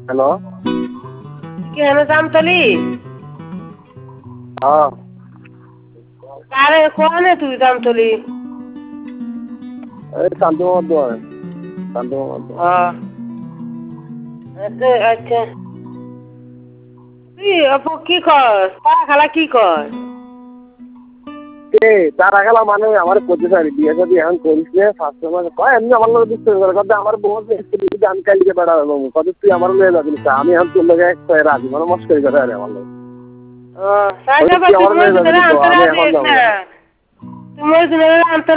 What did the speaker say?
Hello. কেন জামতলি? হ্যাঁ। আরে কোনে তুই জামতলি? এই শান্তমত শান্তমত। আচ্ছা আচ্ছা। তুই আপু কি কর? তারা খালা কি কর? কে তারা খেলা মানে আমার করতে চাই বিয়ে যদি এখন করিস নে ফার্স্ট মানে কয় এমনি আমার লোক দিচ্ছে কথা আমার বউ গান কালিকে বেড়া হলো কত তুই আমার লয়ে যাবি না আমি এখন তোর লগে রাজি মানে মস্করি করে আরে আমার লোক ও তাই যাবা তুই আমার তুমি লয়ে যাবি দিনে তো আনতে আমি রাজি এখন যাবো না। তুমি দিনে আনতে